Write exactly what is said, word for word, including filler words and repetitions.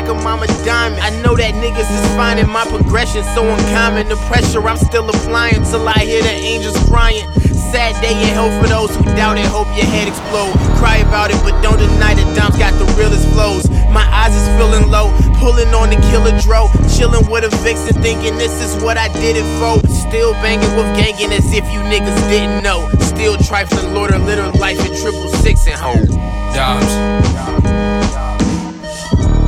like a mama diamond. I know that niggas is finding my progression so uncommon. The pressure I'm still applying till I hear the angels crying. Sad day in hell for those who doubt it, hope your head explode. Cry about it, but don't deny that Dom's got the realest flows. My eyes is feeling low, pulling on the killer dro. Chilling with a vixen, thinking this is what I did it for. Still banging with gangin' as if you niggas didn't know. Still trifling, Lord of Little Life in triple six and ho. Doms.